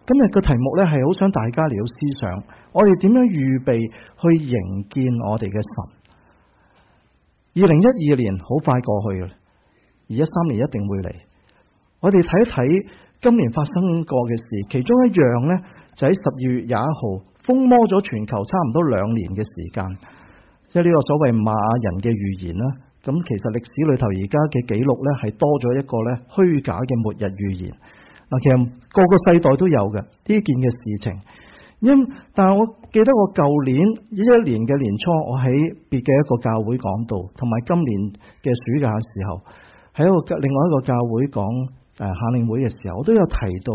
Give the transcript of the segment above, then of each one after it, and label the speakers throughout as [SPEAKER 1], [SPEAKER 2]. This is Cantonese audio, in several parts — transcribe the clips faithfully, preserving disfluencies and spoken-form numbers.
[SPEAKER 1] 今日嘅題目咧係好想大家嚟到思想，我哋點樣預備去迎見我哋嘅神。二零一二年好快過去嘅，而一三年一定會嚟。我哋睇一睇今年發生過嘅事，其中一樣呢，就喺十二月廿一號風魔咗全球差唔多兩年嘅時間，即係呢個所謂瑪雅人嘅預言啦。咁其實歷史裏頭而家嘅記錄呢，係多咗一個呢虛假嘅末日預言。嗱，其實個個世代都有嘅呢件嘅事情，因但係我記得我舊年一一年嘅年初，我喺別嘅一個教會講道，同埋今年嘅暑假嘅時候，喺一個另外一個教會講誒夏令會嘅時候，我都有提到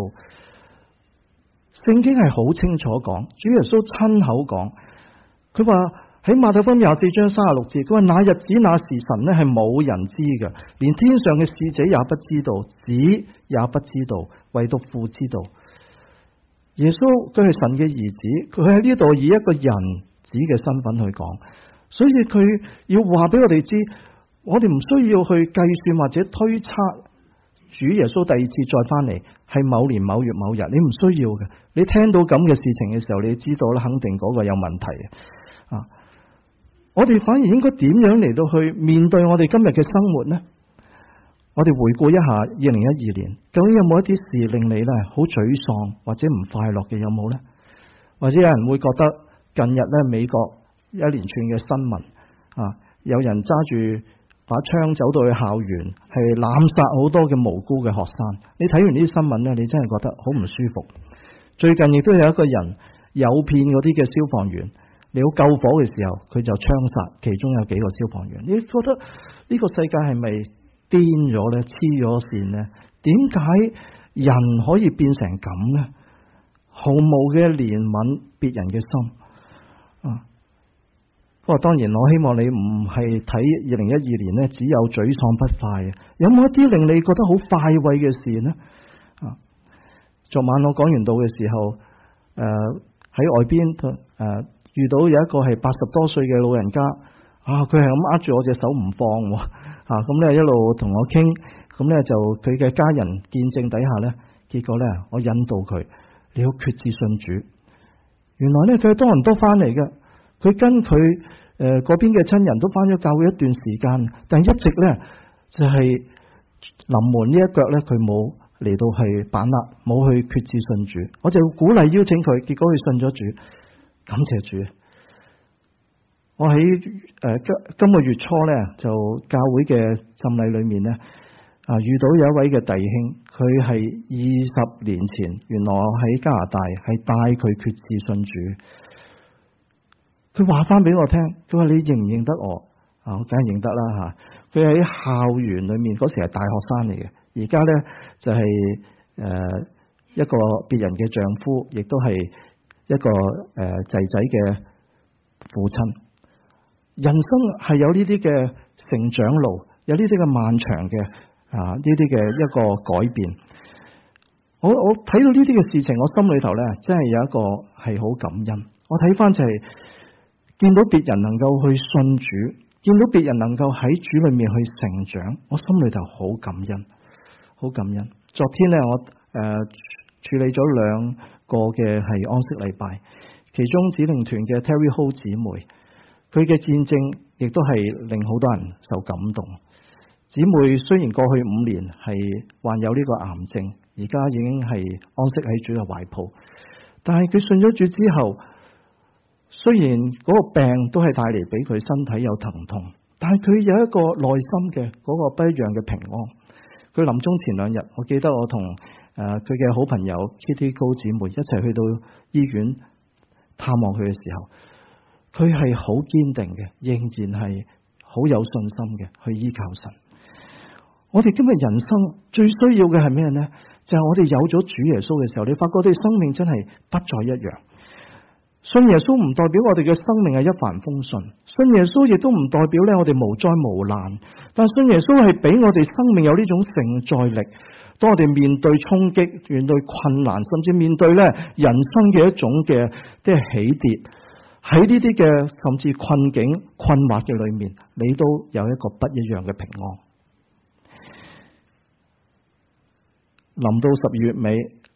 [SPEAKER 1] 聖經係好清楚講，主耶穌親口講，佢話喺馬太福音廿四章三十六節，佢話那日子那時辰呢係冇人知嘅，連天上嘅使者也不知道，子也不知道，唯獨父知道。耶穌佢係神嘅兒子，佢喺呢度以一個人子嘅身份去講，所以佢要話俾我哋知，我哋唔需要去計算或者推測主耶穌第二次再翻嚟係某年某月某日，你唔需要嘅。你聽到咁嘅事情嘅時候，你知道啦，肯定嗰個有問題啊！我哋反而應該點樣嚟到去面對我哋今日嘅生活呢？我哋回顧一下二零一二年，究竟有冇一啲事令你咧好沮喪或者唔快樂嘅？有冇呢？或者有人會覺得近日咧美國一連串嘅新聞啊，有人揸住把槍走到去校園，係濫殺好多嘅無辜嘅學生。你睇完呢啲新聞咧，你真係覺得好唔舒服。最近亦都有一個人誘騙嗰啲嘅消防員，你要救火嘅時候，佢就槍殺其中有幾個消防員。你覺得呢個世界係咪癲咗咧？黐咗線咧？點解人可以變成咁呢？毫無嘅憐憫別人嘅心啊！不過當然，我希望你唔係睇二零一二年咧，只有沮喪不快嘅。有冇一啲令你覺得好快慰嘅事呢？啊！昨晚我講完道嘅時候，誒、呃、喺外邊誒、呃、遇到有一個係八十多歲嘅老人家，啊佢係咁握住我隻手唔放，啊咁咧一路同我傾，咁咧就佢嘅家人見證底下咧，結果咧我引導佢你要決志信主。原來咧佢係多倫多翻嚟嘅，佢跟佢誒嗰邊嘅親人都翻咗教會一段時間，但係一直咧就係、是、臨門呢一腳咧佢冇嚟到係把握，冇去決志信主。我就鼓勵邀請佢，結果佢信咗主，感謝主。我喺誒今今個月初咧，就教會嘅浸禮裏面咧，啊遇到有一位嘅弟兄，佢係二十年前，原來我喺加拿大係帶佢決志信主。佢話翻俾我聽，佢話你認唔認得我？啊，我梗係認得啦吓。佢喺校園裏面嗰時係大學生嚟嘅，而家咧就係、是、誒、呃、一個別人嘅丈夫，亦都係一個誒仔仔嘅父親。人生係有呢啲嘅成長路，有呢啲嘅漫長嘅啊呢啲嘅一個改變。我我睇到呢啲嘅事情，我心裏頭咧真係有一個係好感恩。我睇翻就係、是、見到別人能夠去信主，見到別人能夠喺主裏面去成長，我心裏頭好感恩，好感恩。昨天咧我誒、呃、處理咗兩個嘅係安息禮拜，其中指令團嘅 Terry Ho 姊妹。佢嘅見證亦都係令好多人受感動。姊妹雖然過去五年係患有呢個癌症，而家已經係安息喺主嘅懷抱，但係佢信咗主之後，雖然嗰個病都係帶嚟俾佢身體有疼痛，但係佢有一個內心嘅嗰個不一樣嘅平安。佢臨終前兩日，我記得我同誒佢嘅好朋友 Kitty 高姊妹一齊去到醫院探望佢嘅時候，佢係好堅定嘅，仍然係好有信心嘅去依靠神。我哋今日人生最需要嘅係咩呢？就係、是、我哋有咗主耶穌嘅時候，你發覺我哋生命真係不再一樣。信耶穌唔代表我哋嘅生命係一帆風順，信耶穌亦都唔代表咧我哋無災無難。但信耶穌係俾我哋生命有呢種承載力，當我哋面對衝擊、面對困難，甚至面對咧人生嘅一種嘅即係起跌。喺呢啲嘅甚至困境困惑嘅裏面，你都有一個不一樣嘅平安。臨到十二月尾，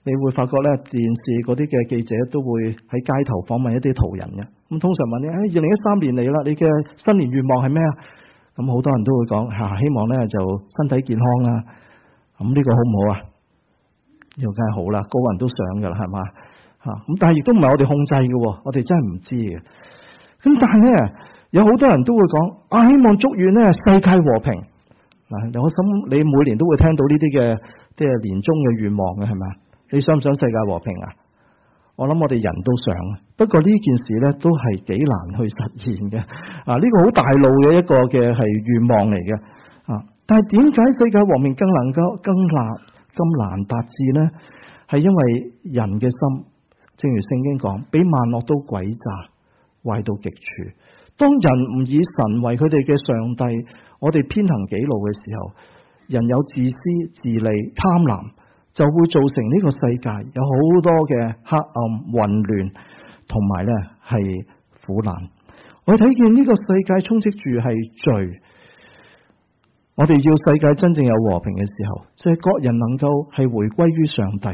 [SPEAKER 1] 你會發覺咧，電視嗰啲嘅記者都會喺街頭訪問一啲途人嘅。咁通常問你，誒二零一三年嚟啦，你嘅新年願望係咩啊？咁好多人都會講嚇、啊，希望咧就身體健康啦。咁呢個好唔好啊？呢個梗係好啦，個個人都想㗎啦，係嘛嚇？咁但係亦都唔係我哋控制嘅，我哋真係唔知嘅。咁但係咧，有好多人都會講，啊希望祝願咧世界和平。嗱，我諗你每年都會聽到呢啲嘅即係年終嘅願望嘅，係咪啊？你想唔想世界和平啊？我諗我哋人都想，不過呢件事咧都係幾難去實現嘅。啊，呢個好大路嘅一個嘅係願望嚟嘅。啊，但係點解世界和平更能夠更難咁難達至呢？係因為人嘅心，正如聖經講，比萬惡都詭詐，壞到極處。當人唔以神為佢哋嘅上帝，我哋偏行己路嘅時候，人有自私自利貪婪，就會造成呢個世界有好多嘅黑暗混亂，同埋咧係苦難。我睇見呢個世界充斥住係罪，我哋要世界真正有和平嘅時候，即係各人能夠係回歸於上帝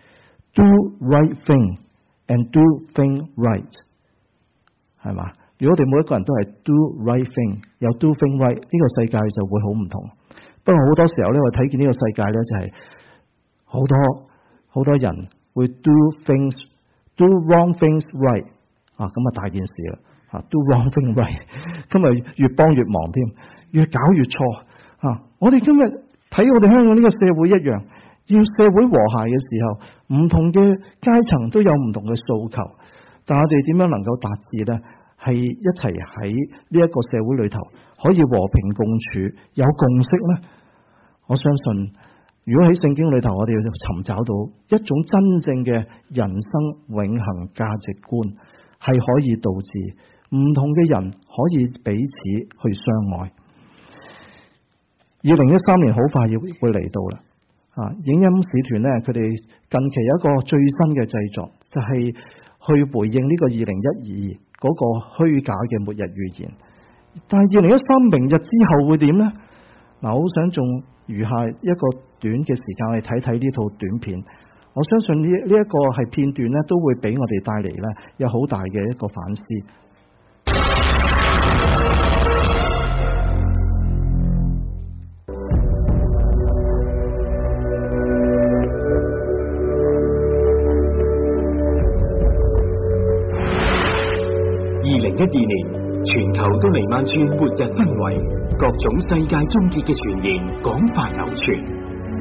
[SPEAKER 1] ，do right thing and do thing right， 係嘛？如果我哋每一個人都係 do right thing， 又 do thing right， 呢個世界就會好唔同。不過好多時候咧，我睇見呢個世界咧就係、是。好多好多人會 do things do wrong things right 啊，咁啊大件事啦啊 do wrong thing right， 今日越幫越忙添，越搞越錯啊！我哋今日睇我哋香港呢個社會一樣，要社會和諧嘅時候，唔同嘅階層都有唔同嘅訴求，但係我哋點樣能夠達至呢？係一齊喺呢一個社會裏頭可以和平共處，有共識呢？我相信。如果喺聖經裏頭，我哋要尋找到一種真正嘅人生永恆價值觀，係可以導致唔同嘅人可以彼此去相愛。二零一三年好快要會嚟到啦，啊！影音使團咧，佢哋近期有一個最新嘅製作，就係、是、去回應呢個二零一二嗰個虛假嘅末日預言。但係二零一三明日之後會點呢？嗱，我好想仲餘下一個短嘅時間去睇睇呢套短片。我相信呢呢一個係片段咧，都會俾我哋帶嚟咧有好大嘅一個反思。
[SPEAKER 2] 二零一二年，全球都彌漫住末日氛圍，各種世界終結嘅傳言廣泛流傳。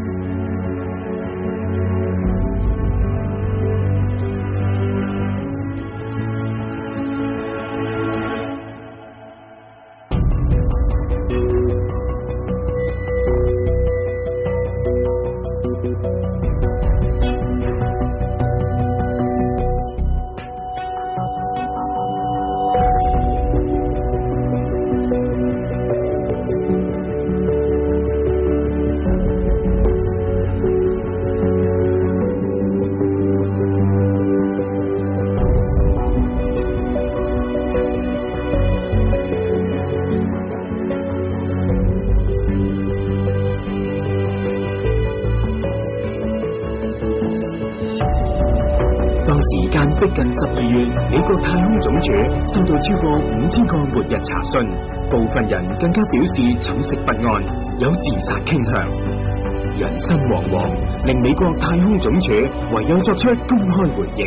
[SPEAKER 2] 時間逼近十二月，美國太空總署收到超過五千個末日查詢，部分人更加表示寢食不安，有自殺傾向。人心惶惶，令美國太空總署唯有作出公開回應。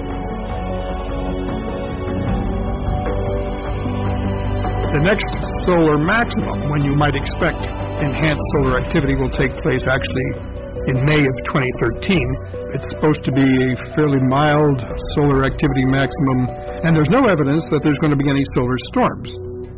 [SPEAKER 3] The next solar maximum, when you might expect enhanced solar activity, will take place actually in May of twenty thirteen. It's supposed to be a fairly mild solar activity maximum, and there's no evidence that there's going to be any solar storms.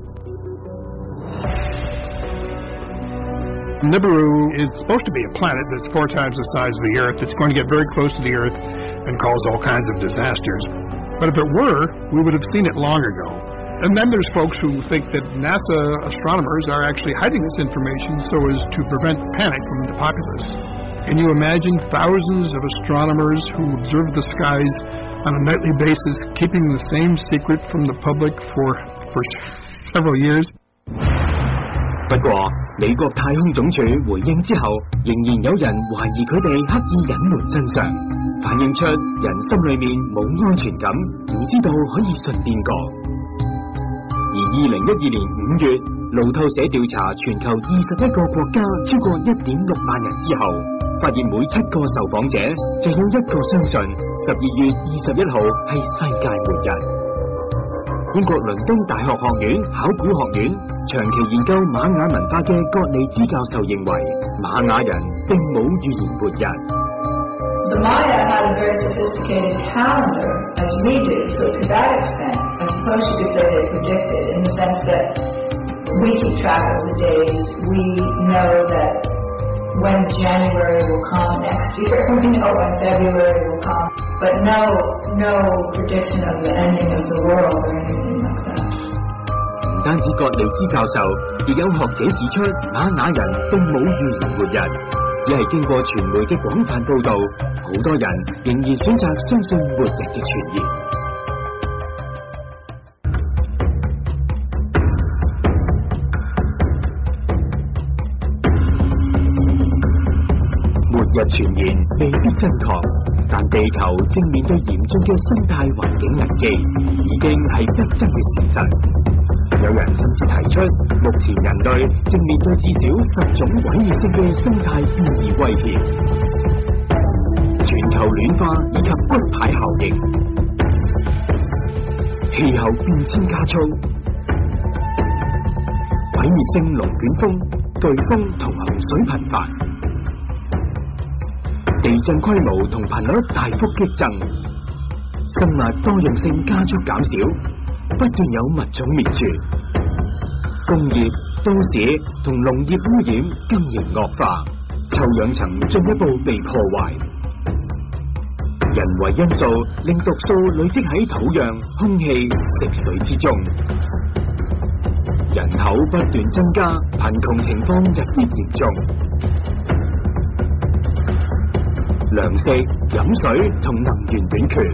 [SPEAKER 3] Nibiru is supposed to be a planet that's four times the size of the Earth. It's going to get very close to the Earth and cause all kinds of disasters. But if it were, we would have seen it long ago. And then there's folks who think that NASA astronomers are actually hiding this information so as to prevent panic from the populace. Can you imagine thousands of astronomers who observe the skies on a nightly basis, keeping the same secret from the public for, for several years?
[SPEAKER 2] 不過美國太空總署回應之後，仍然有人懷疑佢哋刻意隱瞞真相，反映出人心裏面冇安全感，唔知道可以信邊個。而二零一二年五月，路透社調查全球二十一個國家超過一點六萬人之後，發現每七個受訪者就有一個相信十二月二十一號係世界末日。英國倫敦大學學院考古學院長期研究瑪雅文化嘅葛利茲教授認為，瑪雅人並冇預言末日。
[SPEAKER 4] The Maya had a very sophisticated calendar, as we do, so to that extent, I suppose you could say they predicted, in the sense that we keep track of the days, we know that when January will come next year, we know when February will come, but no, no prediction of the ending of the world or anything like that.
[SPEAKER 2] 唔單止葛利茲教授，亦有學者指出，瑪雅人並冇預言末日，只係經過傳媒嘅廣泛報導，好多人仍然選擇相信末日嘅傳言。末日傳言未必真確，但地球正面對嚴重嘅生態環境危機，已經係不爭嘅事實。有人甚至提出，目前人類正面對至少十種毀滅性嘅生態變異威脅，全球暖化以及骨牌效應，氣候變遷加速，毀滅性龍捲風、颶風同洪水頻繁，地震規模同頻率大幅激增，生物多樣性加速減少。不斷有物種滅絕，工業、都市同農業污染更形惡化，臭氧層進一步被破壞，人為因素令毒素累積喺土壤、空氣、食水之中，人口不斷增加，貧窮情況日益嚴重，糧食、飲水同能源短缺。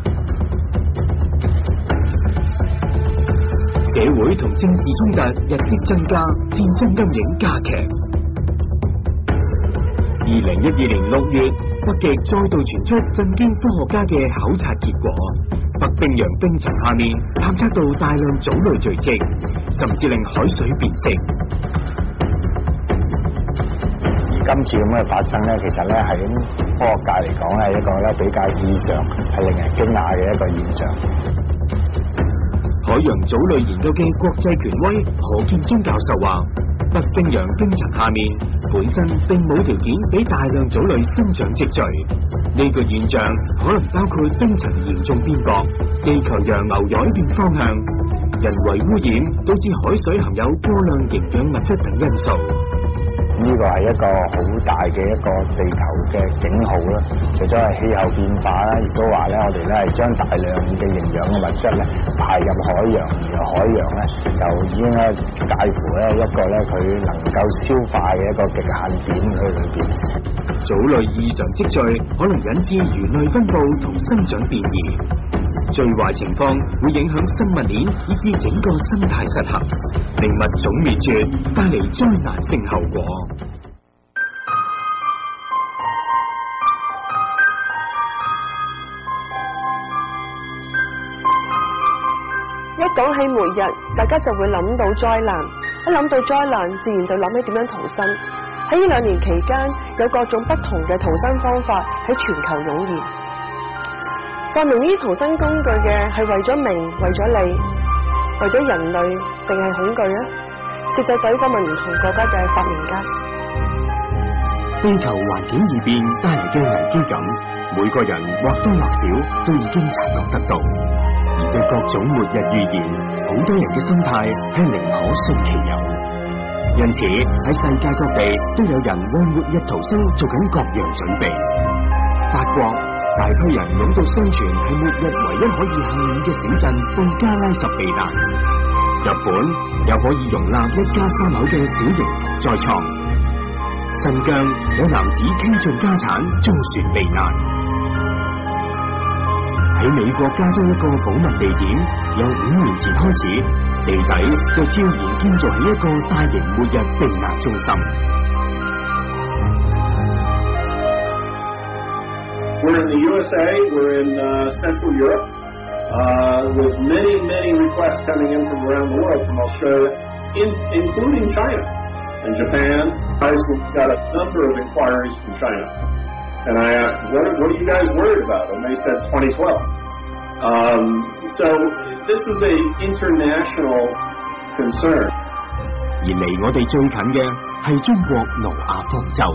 [SPEAKER 2] 社會同政治衝突日益增加，戰爭陰影加劇。二零一二年六月，北極再度傳出震驚科學家嘅考察結果，北冰洋冰層下面探測到大量藻類聚積，甚至令海水變色。
[SPEAKER 5] 而今次咁嘅發生咧，其實咧喺科學界嚟講係一個咧比較異常，係令人驚訝嘅一個現象。
[SPEAKER 2] 海洋藻類研究嘅國際權威何建中教授話，北冰洋冰層下面本身並冇條件俾大量藻類生長積聚，呢個現象可能包括冰層嚴重變薄、地球洋流改變方向、人為污染導致海水含有過量營養物質等因素。
[SPEAKER 5] 呢個係一個好大嘅一個地球嘅警號啦。除咗係氣候變化啦，亦都話咧，我哋咧係將大量嘅營養嘅物質咧排入海洋，而海洋咧就已經咧介乎咧一個咧佢能夠消化嘅一個極限點去裏邊。
[SPEAKER 2] 藻類異常積聚可能引致魚類分布同生長變異，最壞情況會影響生物鏈以至整個生態失衡，令物種滅絕，帶嚟災難性後果。
[SPEAKER 6] 一講起末日，大家就會諗到災難，一諗到災難，自然就諗起點樣逃生。喺呢兩年期間，有各種不同嘅逃生方法喺全球湧現。發明呢啲逃生工具嘅係為咗名，為咗利，為咗人類，定係恐懼啊？攝製隊訪問唔同國家嘅發明家。
[SPEAKER 2] 地球環境異變帶嚟嘅危機感，每個人或多或少都已經察覺得到。而對各種末日預言，好多人嘅心態係寧可信其有。因此喺世界各地都有人為末日逃生做緊各樣準備。法國大批人湧到相傳係末日唯一可以幸免嘅小鎮布加拉什避難。日本有可以容納一家三口嘅小型屠宰倉。新疆有男子傾盡家產租船避難。喺美國加州一個保密地點，由五年前開始， 地底就悄然建造起一個大型末日避難中心。
[SPEAKER 7] We're in the U S A, we're in uh, Central Europe, uh, with many, many requests coming in from around the world, from Australia, in, including China and Japan. We've got a number of inquiries from China. And I asked, what, what are you guys worried about? And they said twenty twelve. Um, so this is a international concern.
[SPEAKER 2] 而離我哋最近嘅係中國挪亞方舟。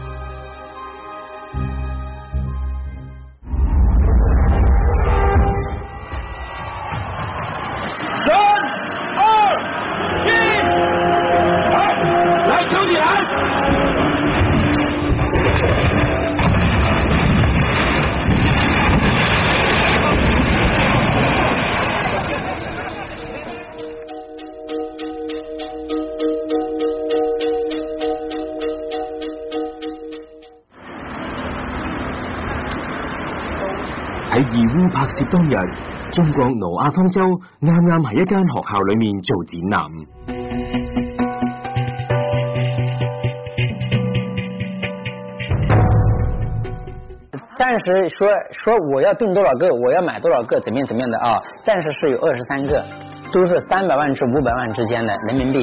[SPEAKER 2] 喺義烏拍攝當日，中國挪亞方舟啱啱喺一間學校裏面做展覽。
[SPEAKER 8] 暂时说说我要订多少个，我要买多少个，怎么样怎么样的啊？暂时是有二十三个，都是三百万至五百万之间的人民币。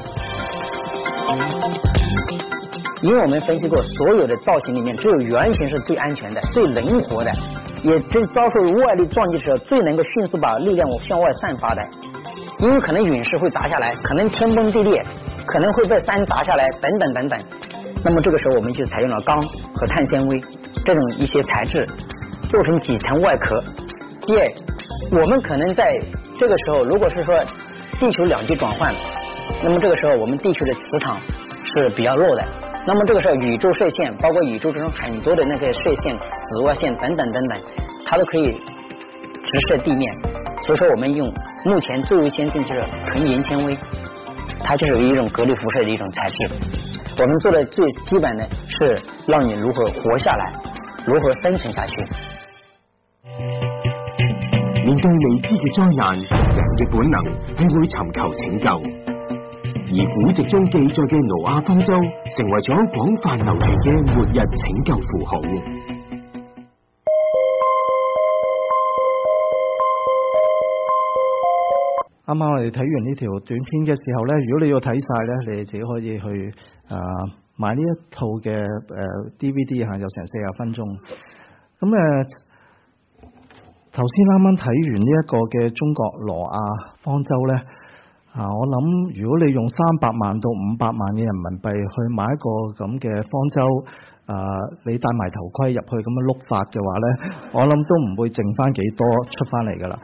[SPEAKER 8] 因为我们分析过，所有的造型里面，只有圆形是最安全的、最灵活的，也真遭受外力撞击的时候，最能够迅速把力量向外散发的。因为可能陨石会砸下来，可能天崩地裂，可能会被山砸下来，等等等等。那么这个时候，我们就采用了钢和碳纤维这种一些材质，做成几层外壳。第二，我们可能在这个时候，如果是说地球两极转换，那么这个时候我们地球的磁场是比较弱的。那么这个时候宇宙射线，包括宇宙中很多的那个射线、紫外线等等等等，它都可以直射地面。所以说我们用目前最为先进就是纯银纤维，它就是一种隔离辐射的一种材质。我们做的最基本的是让你如何活下来，如何生存下去。
[SPEAKER 2] 面對未知嘅災難，人嘅本能係會尋求拯救。而古籍中記載嘅挪亞方舟成為咗廣泛流傳嘅末日拯救符號。
[SPEAKER 1] 啱啱我哋睇完呢條短片嘅時候呢，如果你要睇晒呢，你哋自己可以去啊、呃、買呢一套嘅誒、呃、D V D 嚇，有成四十分鐘。咁誒頭先啱啱睇完呢一個嘅中國挪亞方舟呢。啊！我諗如果你用三百萬到五百萬嘅人民幣去買一個咁嘅方舟，啊，你戴埋頭盔入去咁樣碌法嘅話咧，我諗都唔會剩翻幾多出翻嚟噶啦。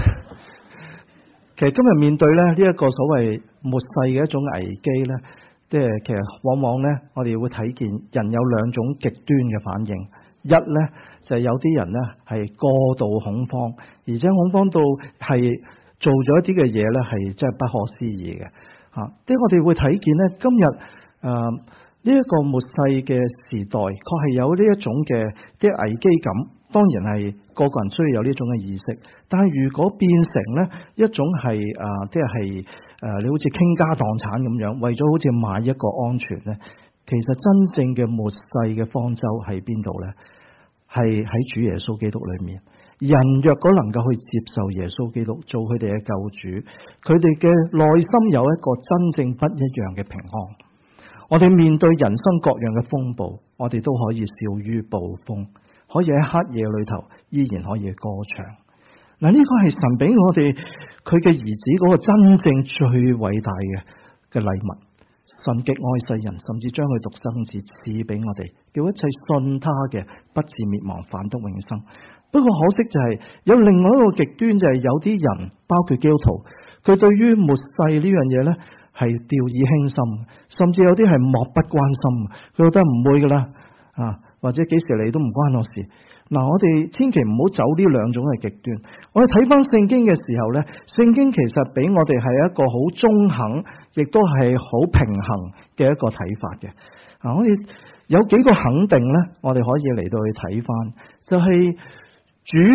[SPEAKER 1] 其實今日面對咧呢一個所謂末世嘅一種危機咧，即係其實往往咧我哋會睇見人有兩種極端嘅反應。一咧就係有啲人咧係過度恐慌，而且恐慌到係做咗一啲嘅嘢咧，係真係不可思議嘅嚇。即係我哋會睇見咧，今日誒呢一個末世嘅時代，確係有呢一種嘅啲危機感。當然係個個人需要有呢種嘅意識，但係如果變成咧一種係誒，即係誒你好似傾家蕩產咁樣，為咗好似買一個安全咧，其實真正嘅末世嘅方舟喺邊度咧？係喺主耶穌基督裏面。人若果能夠去接受耶穌基督做佢哋嘅救主，佢哋嘅內心有一個真正不一樣嘅平安。我哋面對人生各樣嘅風暴，我哋都可以笑於暴風，可以喺黑夜裏頭依然可以歌唱。嗱，呢個係神俾我哋佢嘅兒子嗰個真正最偉大嘅嘅禮物。神極愛世人，甚至將佢獨生子賜俾我哋，叫一切信他嘅不至滅亡，反得永生。不過可惜就係有另外一個極端，就係有啲人，包括基督徒，佢對於末世呢樣嘢呢係掉以輕心，甚至有啲係漠不關心，佢覺得唔會噶啦啊，或者幾時嚟都唔關我事。嗱，我哋千祈唔好走呢兩種嘅極端。我哋睇翻聖經嘅時候呢，聖經其實俾我哋係一個好中肯，亦都係好平衡嘅一個睇法嘅。啊，我哋有幾個肯定呢，我哋可以嚟到去睇翻，就係、是。主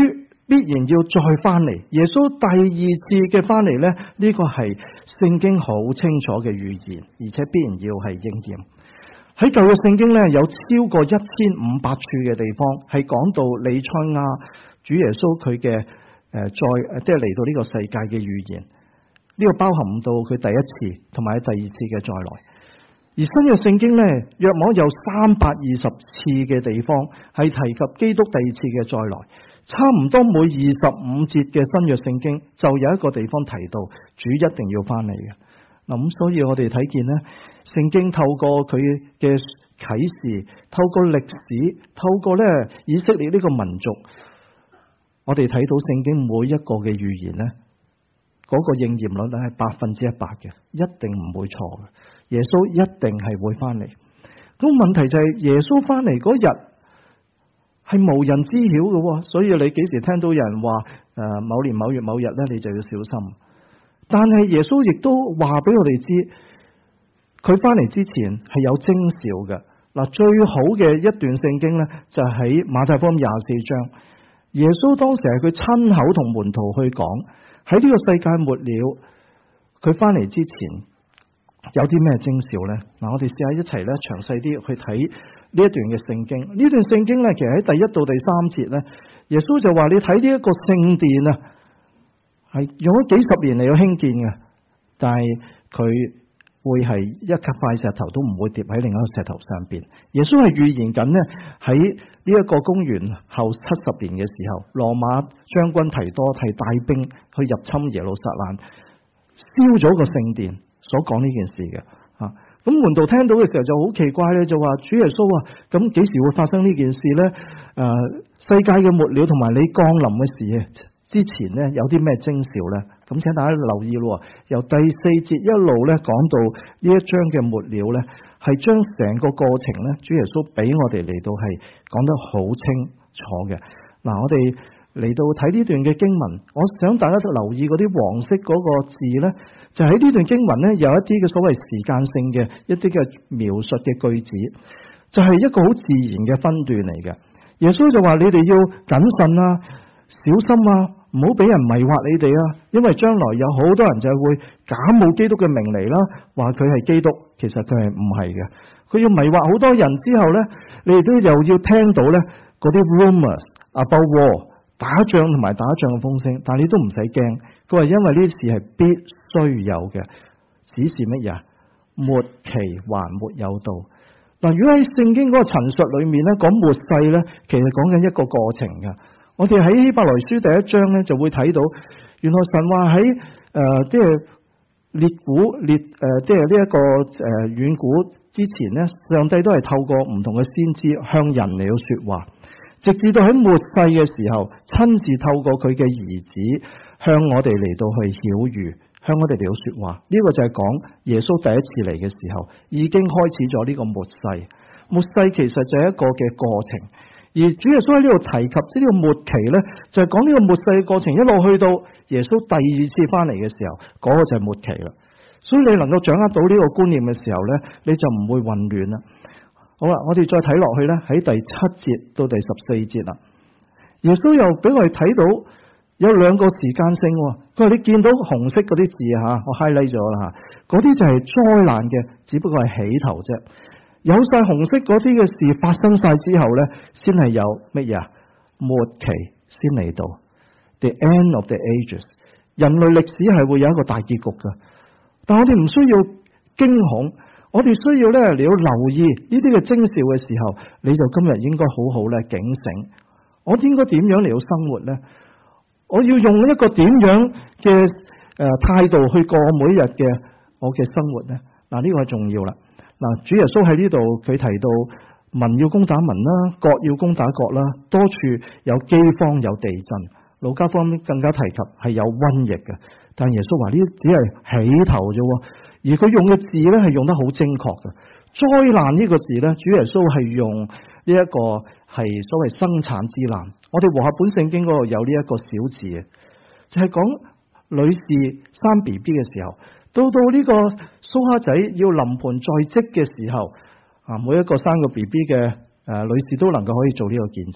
[SPEAKER 1] 必然要再翻嚟。耶穌第二次嘅翻嚟呢，呢個係聖經好清楚嘅預言，而且必然要係應驗。喺舊約聖經呢，有超過一千五百處嘅地方係講到彌賽亞主耶穌佢嘅誒再即係嚟到呢個世界嘅預言。呢個包含到佢第一次同埋第二次嘅再來。而新約聖經呢，約莫有三百二十次嘅地方係提及基督第二次嘅再來。差唔多每二十五節嘅新約聖經就有一個地方提到主一定要翻嚟嘅。嗱，咁所以我哋睇見呢，聖經透過佢嘅啟示，透過歷史，透過咧以色列呢個民族，我哋睇到聖經每一個嘅預言呢，嗰個應驗率咧係百分之一百嘅，一定唔會錯嘅。耶穌一定係會翻嚟。咁問題就係耶穌翻嚟嗰日係無人知曉嘅，所以你幾時聽到有人話誒某年某月某日咧，你就要小心。但係耶穌亦都話俾我哋知，佢翻嚟之前係有徵兆嘅。嗱，最好嘅一段聖經咧，就係喺馬太福音廿四章。耶穌當時係佢親口同門徒去講，喺呢個世界末了，佢翻嚟之前有啲咩徵兆呢？嗱，我哋試下一齊咧詳細啲去睇呢一段嘅聖經。呢段聖經咧，其實喺第一到第三節咧，耶穌就話你睇呢一個聖殿啊，係用咗幾十年嚟到興建嘅，但係佢會係一塊石頭都唔會跌喺另一個石頭上邊。耶穌係預言緊呢，喺呢一個公元後七十年嘅時候，羅馬將軍提多提大兵去入侵耶路撒冷，燒咗個聖殿。所講呢件事嘅，啊，咁門徒聽到嘅時候就好奇怪咧，就話主耶穌啊，咁幾時會發生呢件事咧？誒、呃，世界嘅末了同埋你降臨嘅事之前咧，有啲咩徵兆咧？咁請大家留意咯，由第四節一路咧講到呢一章嘅末了咧，係將成個過程咧，主耶穌俾我哋嚟到係講得好清楚嘅。嗱、啊，我哋嚟到睇呢段嘅經文，我想大家都留意嗰啲黃色嗰個字咧，就喺呢段經文咧有一啲嘅所謂時間性嘅一啲嘅描述嘅句子，就係一個好自然嘅分段嚟嘅。耶穌就話你哋要謹慎啊，小心啊，唔好俾人迷惑你哋啊，因為將來有好多人就係會假冒基督嘅名嚟啦，話佢係基督，其實佢係唔係嘅。佢要迷惑好多人之後咧，你哋都又要聽到咧嗰啲 rumors about war。打仗同埋打仗嘅風聲，但係你都唔使驚。佢話因為呢啲事係必須有嘅，只是乜嘢？末期還沒有到。嗱，如果喺聖經嗰個陳述裏面咧，講末世咧，其實講緊一個過程噶。我哋喺希伯來書第一章咧就會睇到，原來神話喺誒即係列古列誒即係呢一個誒遠、呃、古之前咧，上帝都係透過唔同嘅先知向人嚟到說話。直至到喺末世嘅時候，親自透過佢嘅兒子向我哋嚟到去曉諭，向我哋嚟到說話。呢、這個就係講耶穌第一次嚟嘅時候，已經開始咗呢個末世。末世其實就係一個嘅過程，而主耶穌喺呢度提及呢個末期呢，就係講呢個末世嘅過程，一路去到耶穌第二次翻嚟嘅時候，嗰、那個就係末期啦。所以你能夠掌握到呢個觀念嘅時候呢，你就唔會混亂啦。好啦，我哋再睇落去咧，喺第七節到第十四節啦。耶穌又俾我哋睇到有兩個時間性。佢話你見到紅色嗰啲字吓，我 highlight 咗啦吓，嗰啲就係災難嘅，只不過係起頭啫。有晒紅色嗰啲嘅事發生晒之後咧，先係有乜嘢啊？末期先嚟到 ，the end of the ages。人類歷史係會有一個大結局噶，但我哋唔需要驚恐。我哋需要咧，你要留意呢啲嘅徵兆嘅時候，你就今日應該好好咧警醒。我應該點樣嚟到生活咧？我要用一個點樣嘅誒態度去過每一日嘅我嘅生活咧？嗱，呢個係重要啦。嗱，主耶穌喺呢度佢提到民要攻打民啦，國要攻打國啦，多處有饑荒有地震。路加福音更加提及係有瘟疫嘅，但耶穌話呢啲只係起頭啫。而佢用嘅字咧係用得好精確嘅，災難呢個字咧，主耶穌係用呢一個係所謂生產之難。我哋和合本聖經嗰度有呢一個小字嘅，就係講女士生 B B 嘅時候，到到呢個蘇蝦仔要臨盆在即嘅時候，啊，每一個生個 B B 嘅誒女士都能夠可以做呢個見證。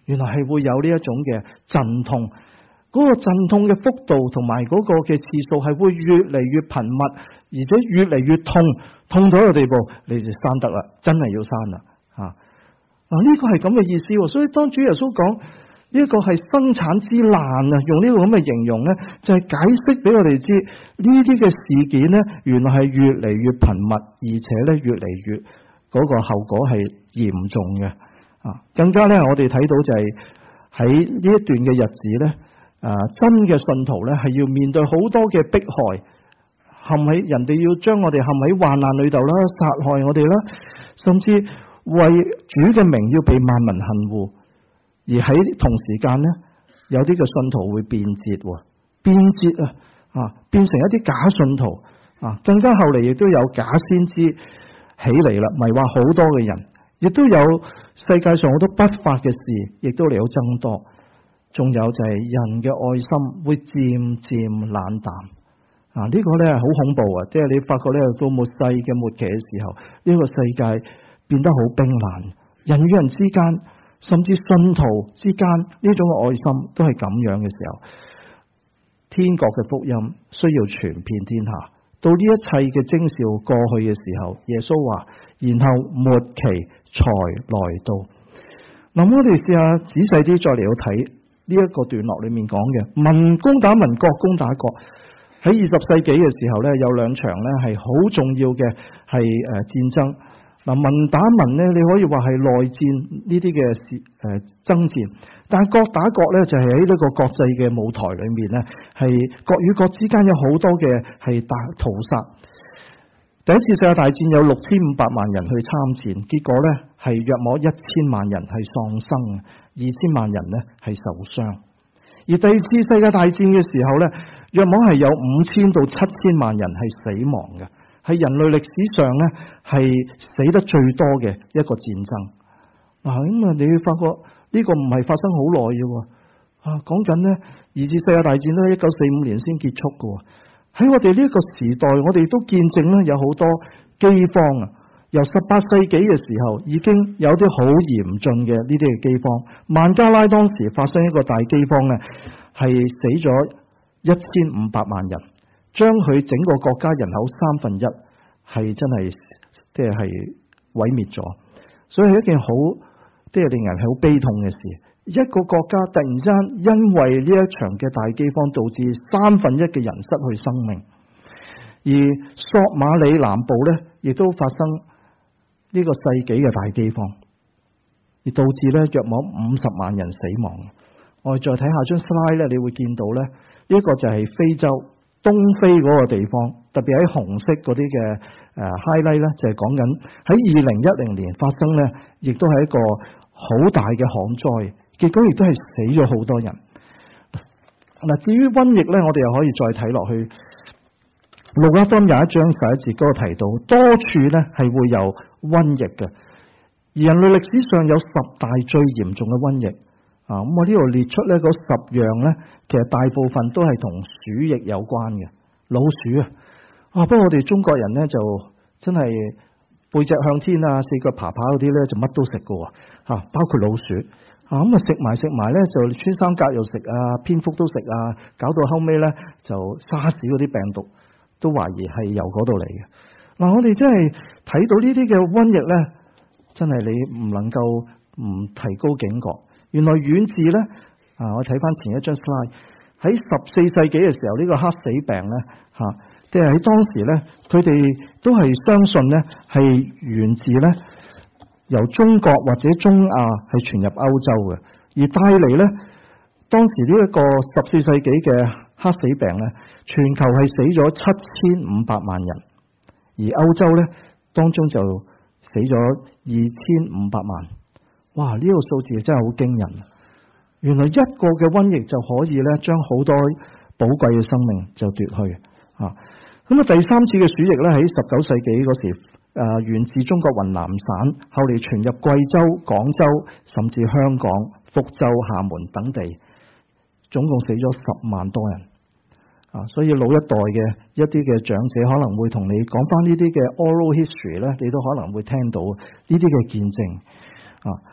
[SPEAKER 1] 原來係會有呢一種嘅陣痛，嗰、那個陣痛嘅幅度同埋嗰個嘅次數係會越嚟越頻密，而且越嚟越痛，痛到一個地步，你就生得啦，真係要生啦吓。嗱、啊、呢、這個係咁嘅意思，所以當主耶穌講呢一個係生產之難啊，用呢個咁嘅形容咧，就係、是、解釋俾我哋知呢啲嘅事件咧，原來係越嚟越頻密，而且咧越嚟越嗰、那個後果係嚴重嘅。啊，更加咧，我哋睇到就係喺呢一段嘅日子咧，啊，真嘅信徒咧係要面對好多嘅迫害，陷喺人哋要將我哋陷喺患難裏頭啦，殺害我哋啦，甚至為主嘅名要被萬民恨惡，而喺同時間咧，有啲嘅信徒會變節，變節啊，啊，變成一啲假信徒啊，更加後嚟亦都有假先知起嚟啦，迷惑好多嘅人。亦都有世界上好多不法嘅事，亦都嚟到增多。仲有就係人嘅愛心會漸漸冷淡啊！呢、這個咧好恐怖啊！即係你發覺咧到末世嘅末期嘅時候，呢、這個世界變得好冰冷，人與人之間，甚至信徒之間呢種嘅愛心都係咁樣嘅時候，天國嘅福音需要傳遍天下。到呢一切嘅徵兆過去嘅時候，耶穌話，然後末期才來到。嗱，我哋試下仔細啲再嚟到睇呢一個段落裏面講嘅民攻打民，國攻打國。喺二十世紀嘅時候咧，有兩場咧係好重要嘅係誒戰爭。嗱，民打民咧，你可以話係內戰呢啲嘅事誒爭戰，但係國打國咧就係喺呢個國際嘅舞台裏面咧，係國與國之間有好多嘅係大屠殺。第一次世界大戰有六千五百萬人去參戰，結果咧係約莫一千萬人係喪生，二千萬人咧係受傷。而第二次世界大戰嘅時候咧，約莫係有五千到七千萬人係死亡嘅。係人類歷史上咧係死得最多嘅一個戰爭。嗱，咁啊，你會發覺呢個唔係發生好耐嘅喎。啊，講緊咧二次世界大戰都係一九四五年先結束嘅喎。喺我哋呢一個時代，我哋都見證咧有好多饑荒啊。由十八世紀嘅時候已經有啲好嚴峻嘅呢啲嘅饑荒。孟加拉當時發生一個大饑荒咧，係死咗一千五百萬人。將佢整個國家人口三分一係真係即係毀滅咗，所以係一件好即係令人係好悲痛嘅事。一個國家突然之間因為呢一場嘅大饑荒，導致三分一嘅人失去生命。而索馬里南部咧，亦都發生呢個世紀嘅大饑荒，而導致咧約莫五十萬人死亡。我哋再睇下張 slide 咧，你會見到咧呢一個就係非洲。東非嗰個地方，特別喺紅色嗰啲嘅誒 highlight 咧，就係講緊喺二零一零年發生咧，亦都係一個好大嘅旱災，結果亦都係死咗好多人。嗱，至於瘟疫咧，我哋又可以再睇落去。路加福音廿一章十一節嗰個提到，多處咧係會有瘟疫嘅，而人類歷史上有十大最嚴重嘅瘟疫。啊，咁我呢度列出咧嗰十樣咧，其實大部分都係同鼠疫有關嘅。老鼠啊，啊，不過我哋中國人咧就真係背脊向天啊，四腳爬爬嗰啲咧就乜都食噶喎，吓，包括老鼠啊，咁啊食埋食埋咧就穿山甲又食啊，蝙蝠都食啊，搞到後尾咧就沙士嗰啲病毒都懷疑係由嗰度嚟嘅。嗱，我哋真係睇到呢啲嘅瘟疫咧，真係你唔能夠唔提高警覺。原來遠至咧，啊，我睇翻前一張 slide， 喺十四世紀嘅時候，呢、這個黑死病咧，吓、啊，即係喺當時咧，佢哋都係相信咧係源自咧由中國或者中亞係傳入歐洲嘅，而帶嚟咧當時呢一個十四世紀嘅黑死病咧，全球係死咗七千五百萬人，而歐洲咧當中就死咗二千五百萬。哇！呢、這個數字真係好驚人，原來一個嘅瘟疫就可以咧將好多寶貴嘅生命就奪去啊！咁啊，第三次嘅鼠疫咧喺十九世紀嗰時，誒、呃、源自中國雲南省，後嚟傳入貴州、廣州，甚至香港、福州、廈門等地，總共死咗十萬多人啊！所以老一代嘅一啲嘅長者可能會同你講翻呢啲嘅 oral history 咧，你都可能會聽到呢啲嘅見證。啊，誒，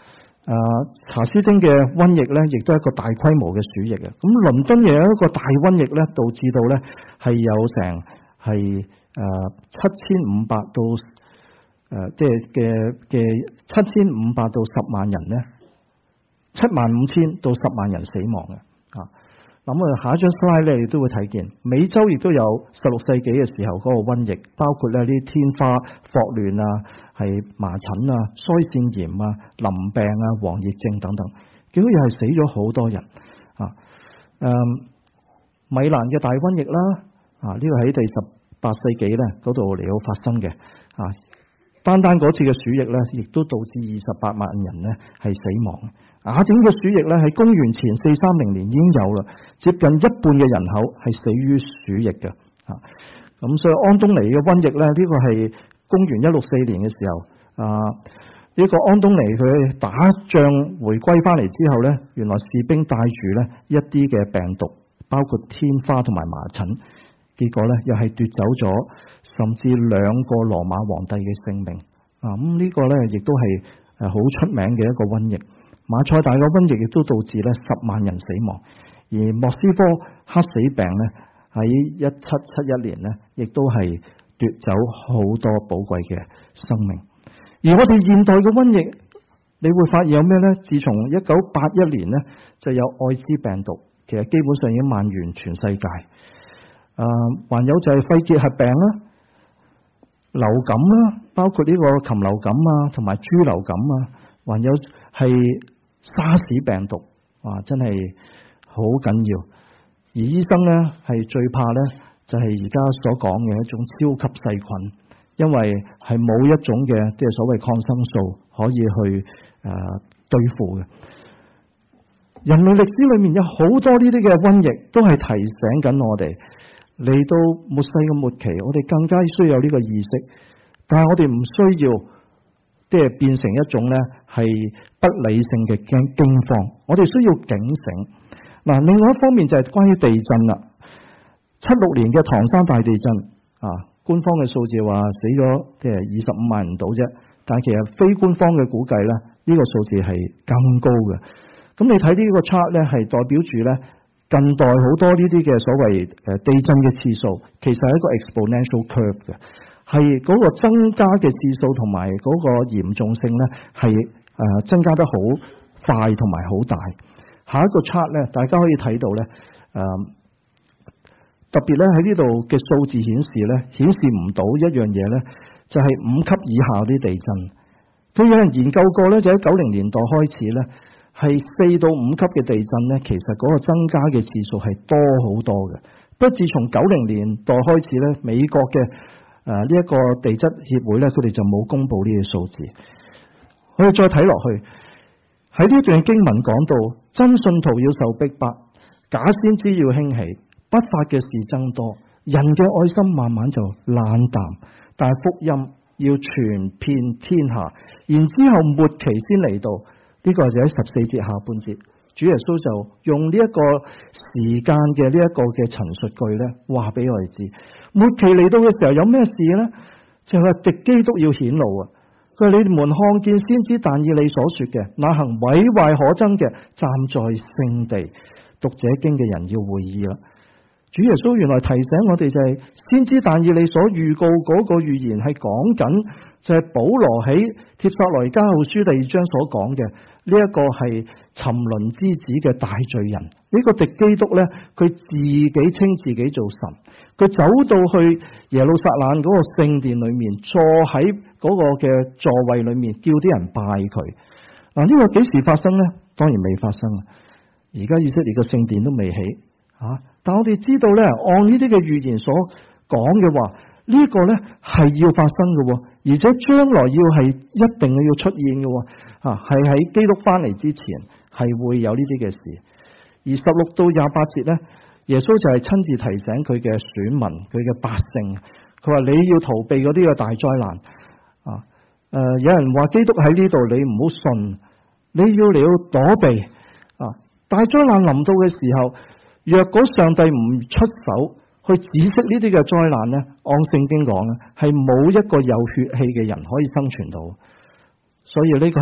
[SPEAKER 1] 啊，查斯丁嘅瘟疫咧，亦都係一個大規模嘅鼠疫啊。咁倫敦又有一個大瘟疫咧，導致到咧係有成係誒七千五百到誒即係嘅嘅七千五百到十萬人咧，七萬五千到十萬人死亡嘅啊。咁啊，下一張 slide 咧，你都會睇見美洲亦都有十六世紀嘅時候嗰個瘟疫，包括咧啲天花、霍亂啊、係麻疹啊、腮腺炎啊、淋病啊、黃熱症等等，結果又係死咗好多人啊。誒，米蘭嘅大瘟疫啦，啊呢個喺第十八世紀咧嗰度嚟到發生嘅啊，單單嗰次嘅鼠疫咧，亦都導致二十八萬人咧係死亡。雅典嘅鼠疫咧喺公元前四三零年已經有啦，接近一半嘅人口係死於鼠疫嘅啊。咁所以安東尼嘅瘟疫咧，呢個係公元一六四年嘅時候啊，呢個安東尼佢打仗回歸翻嚟之後咧，原來士兵帶住咧一啲嘅病毒，包括天花同埋麻疹，結果咧又係奪走咗甚至兩個羅馬皇帝嘅性命啊。咁呢個咧亦都係誒好出名嘅一個瘟疫。馬賽大嘅瘟疫亦都導致咧十萬人死亡，而莫斯科黑死病咧喺一七七一年咧，亦都係奪走好多寶貴嘅生命。而我哋現代嘅瘟疫，你會發現有咩咧？自從一九八一年咧，就有愛滋病毒，其實基本上已經蔓延全世界。啊、呃，還有就係肺結核病啦、流感啦，包括呢個禽流感啊，同埋豬流感啊，還有係沙士病毒，哇！真係好緊要。而醫生咧係最怕咧，就係而家所講嘅一種超級細菌，因為係冇一種嘅即係所謂抗生素可以去誒、呃、對付嘅。人類歷史裏面有好多呢啲嘅瘟疫，都係提醒緊我哋嚟到末世嘅末期，我哋更加需要有呢個意識，但係我哋唔需要。即係變成一種咧係不理性嘅驚驚慌，我哋需要警醒。嗱，另外一方面就係關於地震啦。七六年嘅唐山大地震啊，官方嘅數字話死咗即係二十五萬人到啫，但係其實非官方嘅估計咧，呢個數字係更高嘅。咁你睇呢個 chart 咧，係代表住咧近代好多呢啲嘅所謂誒地震嘅次數，其實係一個 exponential curve 嘅。係嗰個增加嘅次數同埋嗰個嚴重性咧，係誒增加得好快同埋好大。下一個 chart 咧，大家可以睇到咧，誒特別咧喺呢度嘅數字顯示咧，顯示唔到一樣嘢咧，就係五級以下啲地震。佢有人研究過咧，就喺九零年代開始咧，係四到五級嘅地震咧，其實嗰個增加嘅次數係多好多嘅。不過自從九零年代開始咧，美國嘅誒呢一個地質協會咧，佢哋就冇公布呢啲數字。我哋再睇落去，喺呢段經文講到，真信徒要受逼迫，假先知要興起，不法嘅事增多，人嘅愛心慢慢就冷淡，但係福音要傳遍天下，然之後末期先嚟到。呢、這個就喺十四節下半節，主耶穌就用呢一個時間嘅呢一個嘅陳述句咧，話俾我哋知，末期嚟到嘅時候有咩事咧？就係話敵基督要顯露啊！佢話你們看見先知但以理所說嘅，那行毀壞可憎嘅，站在聖地，讀這經嘅人要會意啦。主耶穌原來提醒我哋就係、是、先知但以理所預告嗰個預言係講緊，就係保羅喺帖撒羅尼迦後書第二章所講嘅呢一個係沉淪之子嘅大罪人。呢、這個敵基督咧，佢自己稱自己做神，佢走到去耶路撒冷嗰個聖殿裏面，坐喺嗰個嘅座位裏面，叫啲人拜佢。嗱，呢個幾時發生咧？當然未發生啊！而家以色列嘅聖殿都未起啊！但我哋知道咧，按呢啲嘅預言所講嘅話，呢、這個咧係要發生嘅，而且將來要係一定要出現嘅，啊，係喺基督翻嚟之前係會有呢啲嘅事。而十六到廿八節咧，耶穌就係親自提醒佢嘅選民、佢嘅百姓，佢話你要逃避嗰啲嘅大災難啊！誒、呃，有人話基督喺呢度，你唔好信，你要嚟要躲避啊！大災難臨到嘅時候，若果上帝唔出手去止息呢啲嘅災難咧，按聖經講咧，係冇一個有血氣嘅人可以生存到。所以呢個係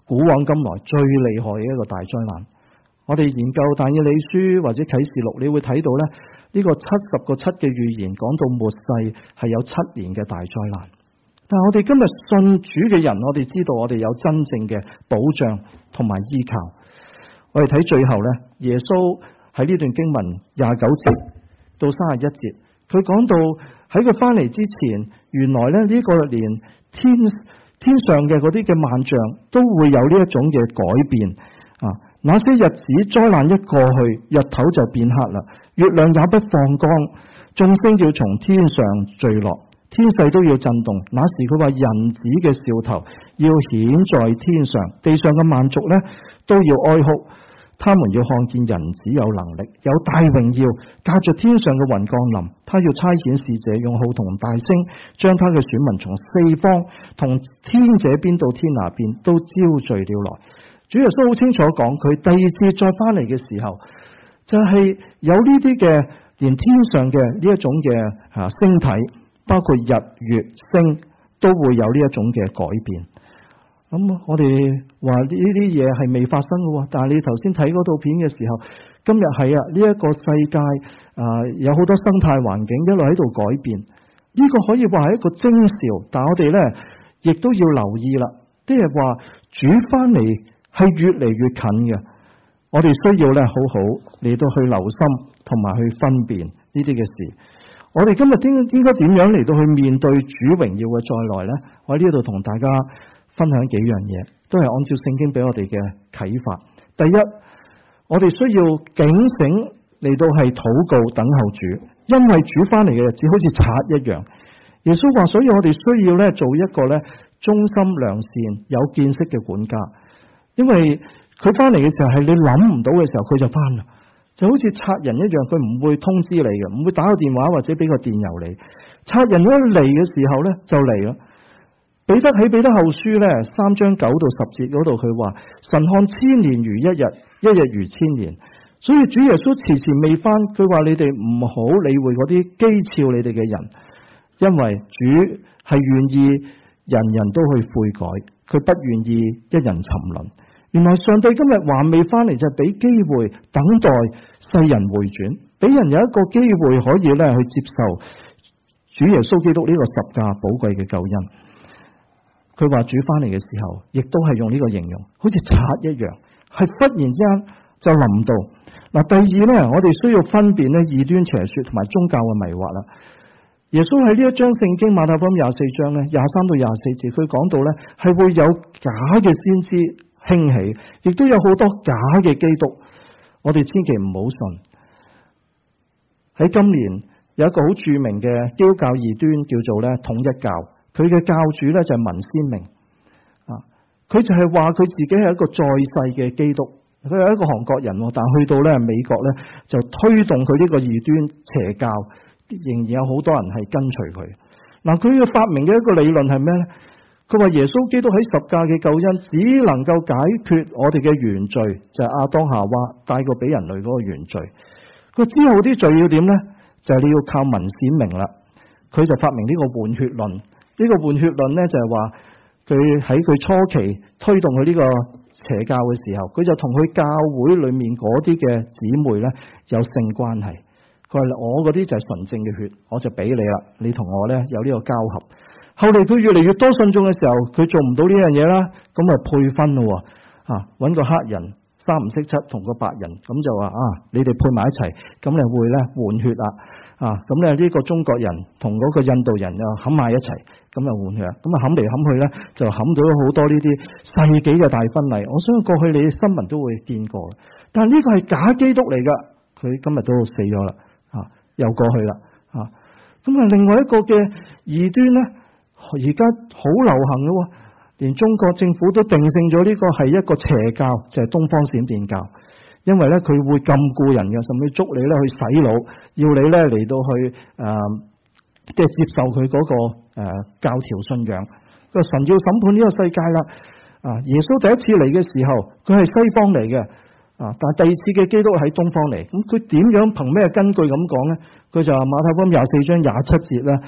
[SPEAKER 1] 古往今來最厲害嘅一個大災難。我哋研究但以理書或者啟示錄，你會睇到咧，呢個七十個七嘅預言講到末世係有七年嘅大災難。但係我哋今日信主嘅人，我哋知道我哋有真正嘅保障同埋依靠。我哋睇最後咧，耶穌喺呢段經文廿九節到三十一節，佢講到喺佢翻嚟之前，原來咧呢個連天天上嘅嗰啲嘅萬象都會有呢一種嘅改變啊！那些日子災難一過去，日頭就變黑啦，月亮也不放光，眾星要從天上墜落，天勢都要震動。那時佢話人子嘅兆頭要顯在天上，地上嘅萬族呢都要哀哭，他們要看見人子有能力，有大榮耀，駕着天上嘅雲降臨。他要差遣使者用號同大聲，將他嘅選民從四方，同天這邊到天那邊都招聚了來。主耶穌好清楚講，佢第二次再翻嚟嘅時候，就係、是、有呢啲嘅連天上嘅呢一種嘅啊星體，包括日月星都會有呢一種嘅改變。咁我哋話呢啲嘢係未發生嘅，但係你頭先睇嗰套片嘅時候，今日係啊呢一個世界啊有好多生態環境一路喺度改變，呢、這個可以話係一個徵兆，但係我哋咧亦都要留意啦，即係話主翻嚟係越嚟越近嘅，我哋需要咧好好嚟到去留心同埋去分辨呢啲嘅事。我哋今日應應該點樣嚟到去面對主榮耀嘅再來呢？我喺呢度同大家分享幾樣嘢，都係按照聖經俾我哋嘅啟發。第一，我哋需要警醒嚟到係禱告等候主，因為主翻嚟嘅日子好似賊一樣。耶穌話，所以我哋需要咧做一個咧忠心良善有見識嘅管家。因為佢翻嚟嘅時候係你諗唔到嘅時候，佢就翻啦，就好似賊人一樣，佢唔會通知你嘅，唔會打個電話或者俾個電郵你。賊人一嚟嘅時候咧就嚟啦。彼得喺彼得後書咧三章九到十節嗰度，佢話神看千年如一日，一日如千年。所以主耶穌遲遲未翻，佢話你哋唔好理會嗰啲譏誚你哋嘅人，因為主係願意人人都去悔改，佢不願意一人沉淪。原來上帝今日還未翻嚟，就係俾機會等待世人回轉，俾人有一個機會可以咧去接受主耶穌基督呢個十架寶貴嘅救恩。佢話主翻嚟嘅時候，亦都係用呢個形容，好似賊一樣，係忽然之間就臨到。嗱，第二咧，我哋需要分辨咧異端邪說同埋宗教嘅迷惑啦。耶穌喺呢一章聖經馬太福音廿四章咧廿三到廿四節，佢講到咧係會有假嘅先知興起，亦都有好多假嘅基督，我哋千祈唔好信。喺今年有一個好著名嘅基督教異端叫做咧統一教，佢嘅教主咧就係文鮮明啊，佢就係話佢自己係一個在世嘅基督，佢係一個韓國人，但係去到咧美國咧就推動佢呢個異端邪教，仍然有好多人係跟隨佢。嗱，佢嘅發明嘅一個理論係咩咧？佢話耶穌基督喺十架嘅救恩只能夠解決我哋嘅原罪，就係、是、亞當夏娃帶過俾人類嗰個原罪。佢之後啲罪要點咧？就係、是、你要靠文鮮明啦。佢就發明呢個換血論。呢、這個換血論咧就係話佢喺佢初期推動佢呢個邪教嘅時候，佢就同佢教會裏面嗰啲嘅姊妹咧有性關係。佢話我嗰啲就係純正嘅血，我就俾你啦，你同我咧有呢個交合。後嚟佢越嚟越多信眾嘅時候，佢做唔到呢樣嘢啦，咁啊配分咯，啊揾個黑人三唔識七同個白人，咁就話啊你哋配埋一齊，咁你會咧換血啦，啊咁咧呢個中國人同嗰個印度人又冚埋一齊，咁又換血，咁啊冚嚟冚去咧就冚到好多呢啲世紀嘅大婚禮。我相信過去你新聞都會見過，但係呢個係假基督嚟噶，佢今日都死咗啦，啊又過去啦，啊咁啊另外一個嘅異端咧。而家好流行咯，連中國政府都定性咗呢個係一個邪教，就係、是、東方閃電教。因為咧佢會禁錮人嘅，甚至捉你咧去洗腦，要你咧嚟到去誒，即、呃、係接受佢嗰、那個誒、呃、教條信仰。佢話神要審判呢個世界啦。啊，耶穌第一次嚟嘅時候，佢係西方嚟嘅，啊，但係第二次嘅基督喺東方嚟。咁佢點樣憑咩根據咁講咧？佢就話馬太福音廿四章廿七節咧。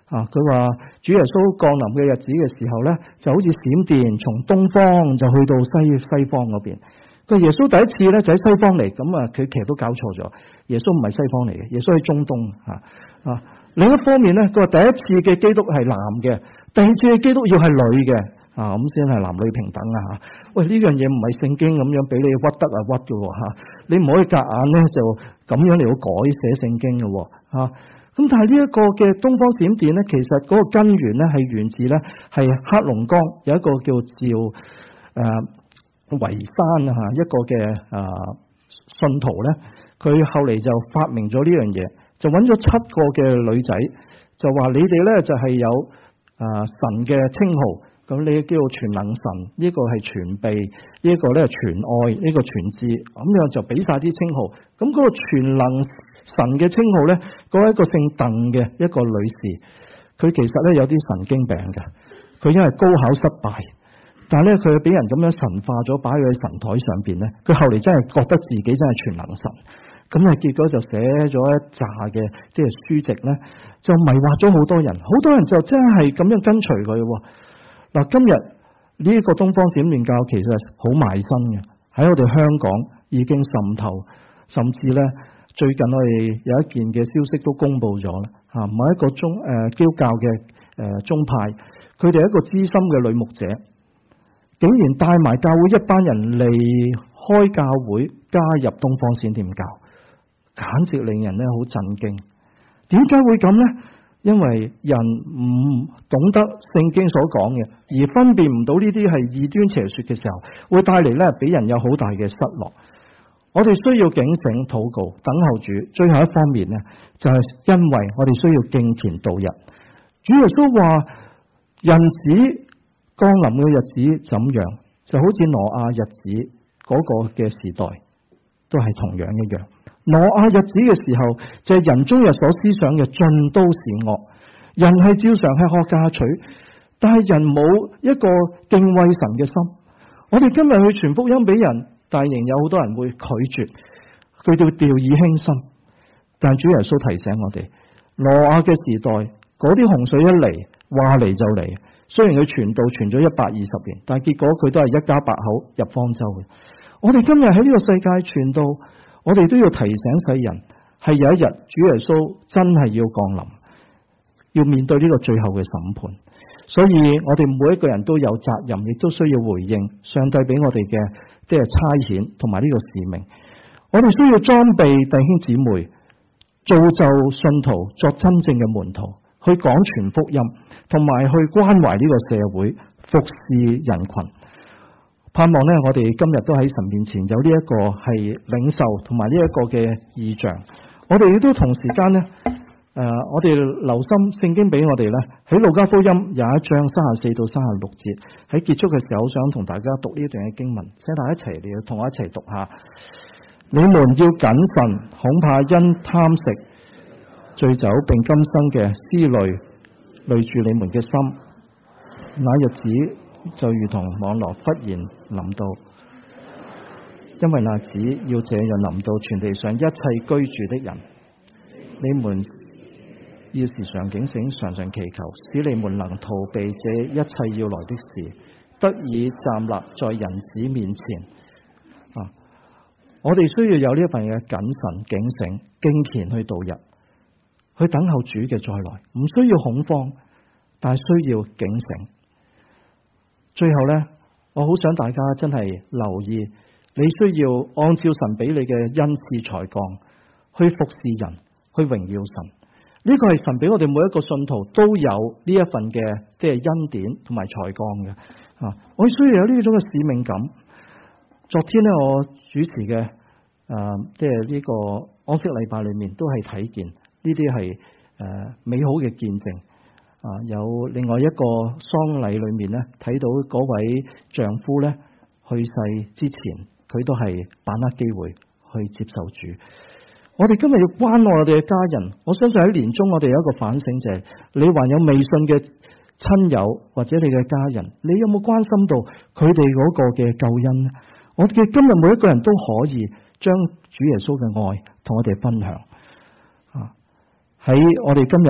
[SPEAKER 1] 啊，佢話主耶穌降臨嘅日子嘅時候咧，就好似閃電從東方就去到西西方嗰邊。佢耶穌第一次咧就喺西方嚟，咁啊佢其實都搞錯咗，耶穌唔係西方嚟嘅，耶穌喺中東啊啊。另一方面咧，佢話第一次嘅基督係男嘅，第二次嘅基督要係女嘅啊，咁先係男女平等啊吓。喂，呢樣嘢唔係聖經咁樣俾你屈得啊屈嘅吓，你唔可以夾硬咧就咁樣嚟到改寫聖經嘅吓。咁但係呢一個嘅東方閃電咧，其實嗰個根源咧係源自咧係黑龍江有一個叫趙誒維山啊吓，一個嘅誒信徒咧，佢後嚟就發明咗呢樣嘢，就揾咗七個嘅女仔，就話你哋咧就係有誒神嘅稱號，咁你叫做全能神，呢個係全備，呢個咧全愛，呢個全智，咁樣就俾晒啲稱號。咁嗰個全能神嘅稱號咧，嗰一個姓鄧嘅一個女士，佢其實咧有啲神經病嘅，佢因為高考失敗，但係咧佢俾人咁樣神化咗，擺佢喺神台上邊咧，佢後嚟真係覺得自己真係全能神，咁啊結果就寫咗一紮嘅即係書籍咧，就迷惑咗好多人，好多人就真係咁樣跟隨佢。嗱，今日呢一個東方閃電教其實好埋身嘅，喺我哋香港已經滲透，甚至咧最近我哋有一件嘅消息都公布咗啦，吓某一個宗誒基督教嘅誒宗派，佢哋一個資深嘅女牧者，竟然帶埋教會一班人離開教會加入東方閃電教，簡直令人咧好震驚。點解會咁呢？因為人唔懂得聖經所講嘅，而分辨唔到呢啲係異端邪說嘅時候，會帶嚟咧俾人有好大嘅失落。我哋需要警醒、禱告、等候主。最後一方面呢，就係因為我哋需要敬虔度日。主耶穌話：人子降臨嘅日子怎樣，就好似挪亞日子嗰個嘅時代，都係同樣一樣。挪亞日子嘅時候，就係、是、人終日所思想嘅盡都是惡，人係照常吃喝嫁娶，但係人冇一個敬畏神嘅心。我哋今日去傳福音俾人，但仍有好多人會拒絕，佢哋會掉以輕心。但主耶穌提醒我哋，挪亞嘅時代嗰啲洪水一嚟，話嚟就嚟。雖然佢傳道傳咗一百二十年，但係結果佢都係一家八口入方舟嘅。我哋今日喺呢個世界傳道，我哋都要提醒世人，係有一日主耶穌真係要降臨，要面對呢個最後嘅審判。所以我哋每一個人都有責任，亦都需要回應上帝俾我哋嘅即係差遣同埋呢個使命。我哋需要裝備弟兄姊妹，造就信徒作真正嘅門徒，去講傳福音，同埋去關懷呢個社會，服侍人群。盼望呢，我哋今日都喺神面前有呢一個係領受同埋呢一個嘅異象。我哋亦都同時間呢，誒、呃，我哋留心聖經俾我哋呢，喺路加福音有一章三十四到三十六節，喺結束嘅時候，我想同大家讀呢段嘅經文，請大家一齊嚟同我一齊讀下。你們要謹慎，恐怕因貪食、醉酒並今生嘅思慮累住你們嘅心，那日子就如同網羅忽然臨到，因為那子要這樣臨到全地上一切居住的人。你們要時常警醒，常常祈求，使你們能逃避這一切要來的事，得以站立在人子面前。啊，我哋需要有呢一份嘅謹慎、警醒、敬虔去度日，去等候主嘅再來，唔需要恐慌，但係需要警醒。最後呢，我好想大家真係留意，你需要按照神俾你嘅恩賜才幹去服侍人，去榮耀神。呢個係神俾我哋每一個信徒都有呢一份嘅即係恩典同埋才幹嘅啊！我需要有呢種嘅使命感。昨天呢，我主持嘅誒即係呢個安息禮拜裏面都係睇見呢啲係誒美好嘅見證。啊！有另外一個喪禮裏面咧，睇到嗰位丈夫咧去世之前，佢都係把握機會去接受主。我哋今日要關愛我哋嘅家人，我相信喺年中我哋有一個反省，就係你還有未信嘅親友或者你嘅家人，你有冇關心到佢哋嗰個嘅救恩呢？我哋今日每一個人都可以將主耶穌嘅愛同我哋分享。啊！喺我哋今日。誒、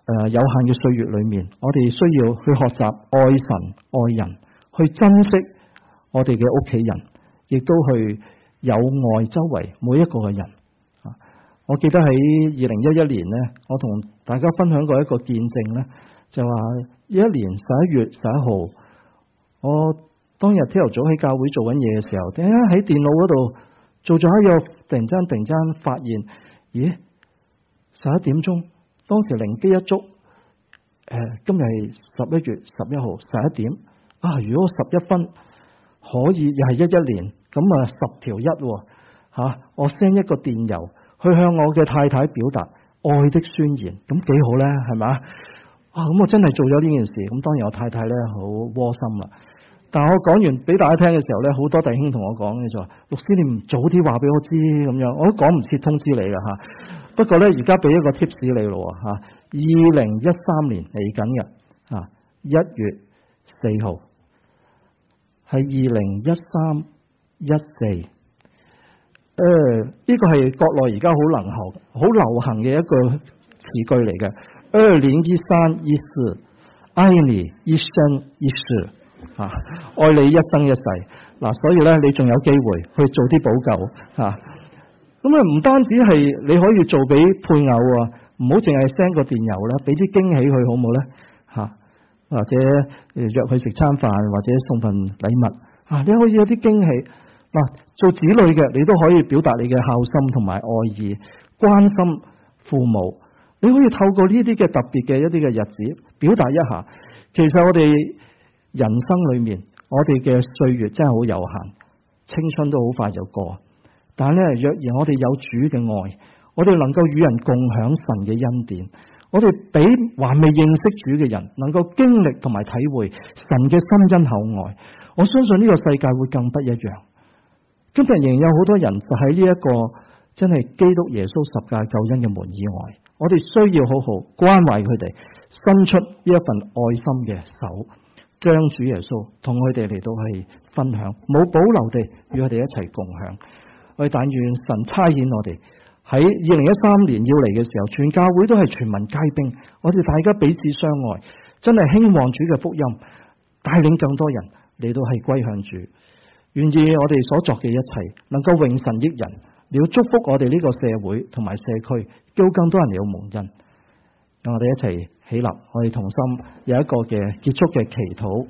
[SPEAKER 1] 誒有限嘅歲月裏面，我哋需要去學習愛神愛人，去珍惜我哋嘅屋企人，亦都去有愛周圍每一個嘅人。啊，我記得喺二零一一年呢，我同大家分享過一個見證呢，就話一一年十一月十一號，我當日朝頭早喺教會做緊嘢嘅時候，突然間喺電腦嗰度做咗一個，突然間突然間發現，咦，十一點鐘，當時靈機一觸，誒、呃，今日係十一月十一號十一點，啊，如果十一分可以又係一一年，咁啊十條一吓、啊，我 send 一個電郵去向我嘅太太表達愛的宣言，咁幾好咧，係咪？啊，咁我真係做咗呢件事，咁當然我太太咧好窩心啦。但我講完俾大家聽嘅時候咧，好多弟兄同我講嘅就話：牧師你唔早啲話俾我知咁樣，我都講唔切通知你㗎吓。不過咧，而家俾一個 tips 你咯吓，二零一三年嚟緊嘅啊一月四號係二零一三一四，誒呢個係國內而家好能行、好流行嘅一個詞句嚟嘅。二零一三一四，愛你一生一世。啊！愛你一生一世嗱、啊，所以咧你仲有機會去做啲補救嚇。咁啊，唔單止係你可以做俾配偶啊，唔好淨係 send 個電郵啦，俾啲驚喜佢好唔好咧嚇？或者約佢食餐飯，或者送份禮物啊，你可以有啲驚喜嗱、啊。做子女嘅你都可以表達你嘅孝心同埋愛意，關心父母。你可以透過呢啲嘅特別嘅一啲嘅日子表達一下。其實我哋人生裏面，我哋嘅歲月真係好有限，青春都好快就過。但係咧，若然我哋有主嘅愛，我哋能夠與人共享神嘅恩典，我哋俾還未認識主嘅人能夠經歷同埋體會神嘅深恩厚愛，我相信呢個世界會更不一樣。今日仍然有好多人就喺呢一個真係基督耶穌十架救恩嘅門以外，我哋需要好好關懷佢哋，伸出呢一份愛心嘅手，將主耶穌同佢哋嚟到去分享，冇保留地與佢哋一齊共享。我哋但願神差遣我哋喺二零一三年要嚟嘅時候，全教會都係全民皆兵，我哋大家彼此相愛，真係興旺主嘅福音，帶領更多人嚟到係歸向主。願意我哋所作嘅一切能夠榮神益人，嚟到祝福我哋呢個社會同埋社區，叫更多人嚟到蒙恩。讓我哋一齊起立，我哋同心有一個嘅結束嘅祈禱。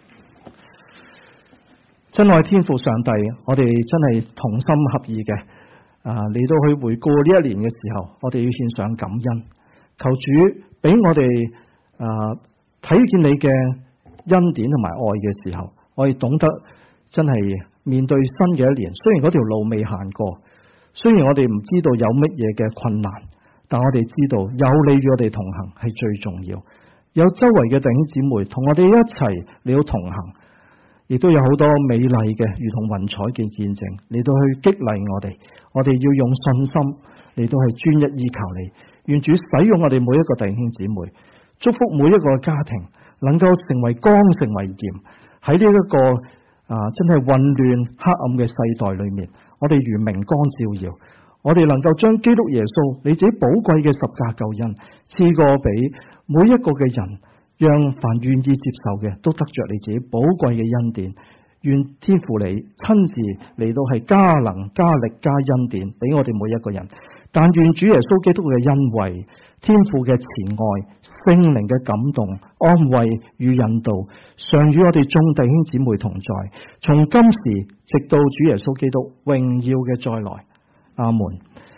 [SPEAKER 1] 親愛天父上帝，我哋真係同心合意嘅啊，嚟到去回顧呢一年嘅時候，我哋要獻上感恩，求主俾我哋啊睇見你嘅恩典同埋愛嘅時候，我哋懂得真係面對新嘅一年。雖然嗰條路未行過，雖然我哋唔知道有乜嘢嘅困難，但我哋知道有你與我哋同行係最重要，有周圍嘅弟兄姊妹同我哋一齊嚟到同行，亦都有好多美麗嘅如同雲彩嘅見證嚟到去激勵我哋。我哋要用信心嚟到去專一依靠你，願主使用我哋每一個弟兄姊妹，祝福每一個家庭能夠成為光，成為鹽，喺呢一個啊真係混亂黑暗嘅世代裏面，我哋如明光照耀。我哋能夠將基督耶穌你自己寶貴嘅十架救恩賜過俾每一個嘅人，讓凡願意接受嘅都得着你自己寶貴嘅恩典。願天父你親自嚟到係加能加力加恩典俾我哋每一個人。但願主耶穌基督嘅恩惠、天父嘅慈愛、聖靈嘅感動、安慰與引導，常與我哋眾弟兄姊妹同在，從今時直到主耶穌基督榮耀嘅再來。阿門。